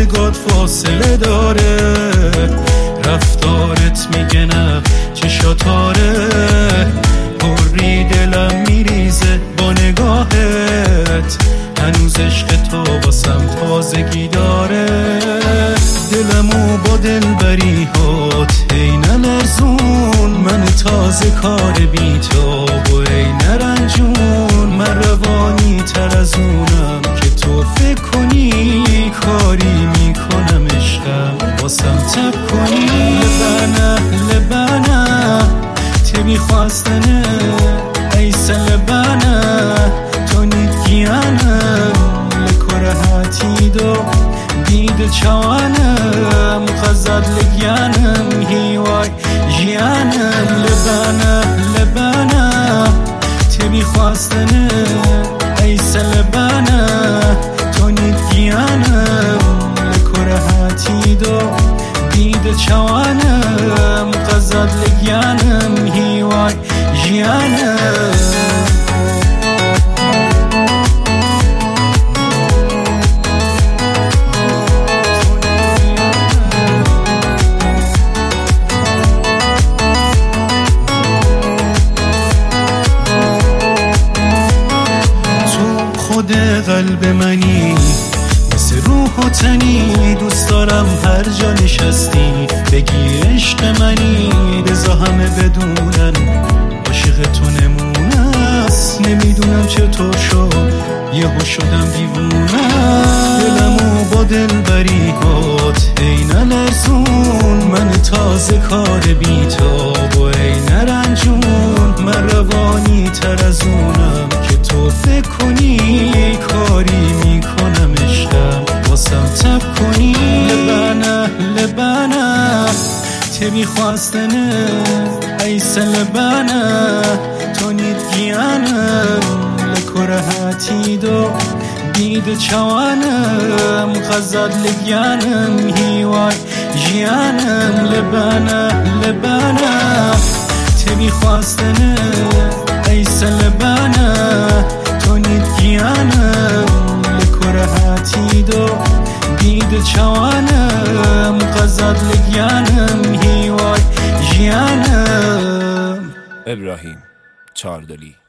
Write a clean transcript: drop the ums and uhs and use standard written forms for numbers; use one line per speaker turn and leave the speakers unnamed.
نگات فاصله داره، رفتارت میگه نه چشاتاره، پری دلم میریزه با نگاهت، هنوز عشق تو واسم تازگی داره. دلمو با دلبری‌هات هی نلرزون، من تازه کار بی تو و ای نرنجون، من روانی تر از اونم که تو فکر کنی، کاری میکنم عشقم واسم تب کنی. لبنه تبی خواستنه ایسا لبنه تو نیگیانه لکره هاتی دو دید چوانم خزد لگیانم هیوای جیانم. لبنه تبی خواستنه ایسا لبنه تو نیگیانم لکره هاتی دو دید چوانم خزد لگیانم هیوای جیانم. خود قلب منی مثل روح و تنی، دوست دارم هر جا نشستی بگی عشق منی، بذار همه بدونن عاشق تو نمونه است، نمیدونم چطور شد یهو شدم دیوونه. دلمو با دلبری‌هات هی نلرزون، من تازه کار بی تو و ای نرنجون، من روانی تر از اونم که تو فکر کنی، کاری میکنم عشقم واسم تب کنی. لبنه تبی خواستنه ایسا لبنه تو نیدگیانم لکره هاتی دو دید چوانم خزد لگیانم هیوای جیانم. لبنه تبی خواستنه ایسا لبنه تو نیدگیانم لکره هاتی دو دید چوانم خزد لگیانم هیوای جیانم.
ابراهیم چاردلی.